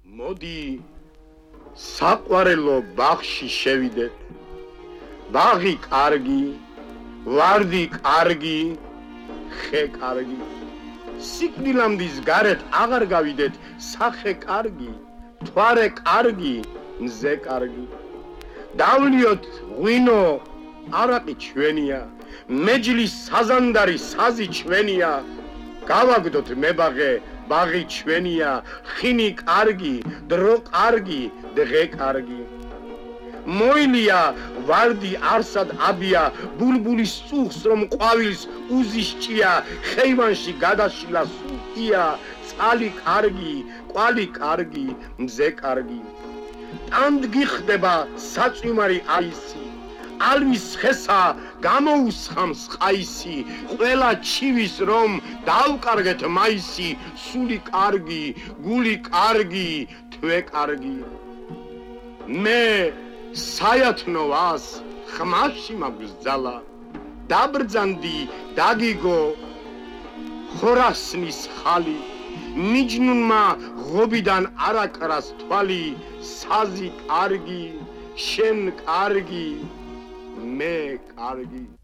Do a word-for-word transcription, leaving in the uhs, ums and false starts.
მოდი საყვარელო ბაღში შევიდეთ. ბაღი კარგი, ვარდი კარგი, ხე კარგი. სიკვდილამდის გარეთ აღარ გავიდეთ, სახე კარგი, თვარე კარგი, მზე კარგი. დავლიოთ ღვინო, არაყი ჩვენია, მეჯლის საზანდარი საზი ჩვენია. გავაგდოთ მებაღე, ბაღი ჩვენია, ხინი კარგი, დრო კარგი, დღე კარგი. მოილია ვარდი არსად აბია, ბულბულის წუხს რომ ყვავილს უზისჭია, ხეივანში გადაშილა სულთია, წყალი კარგი, კვალი კარგი, მზე კარგი. ტანდ გიხდება საწვიმარი აისი, ალვის ხესა გამოუსხამს ყაისი, ყველა ჩივის რომ დავკარგეთ მაისი, სული კარგი, გული კარგი, თვე კარგი. მე საათნოვას ხმაში მაგზალა, დაბრძანდი დაგიგო ხორასნის ხალი, მიჯნუნმა ღობიდან არაკრას თვალი, საზი კარგი, შენ კარგი, მე კარგი.